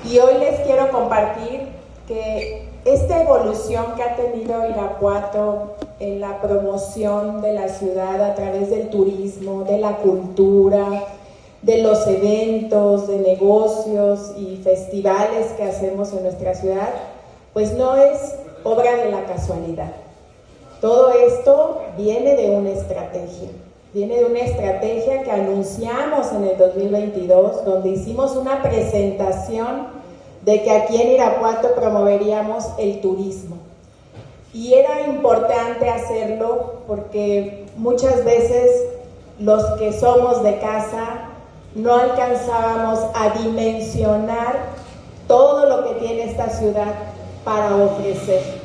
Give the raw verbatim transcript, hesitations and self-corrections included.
Y hoy les quiero compartir que esta evolución que ha tenido Irapuato en la promoción de la ciudad a través del turismo, de la cultura, de los eventos, de negocios y festivales que hacemos en nuestra ciudad, pues no es obra de la casualidad. Todo esto viene de una estrategia, viene de una estrategia que anunciamos en el dos mil veintidós, donde hicimos una presentación de que aquí en Irapuato promoveríamos el turismo. Y era importante hacerlo porque muchas veces los que somos de casa no alcanzábamos a dimensionar todo lo que tiene esta ciudad para ofrecer.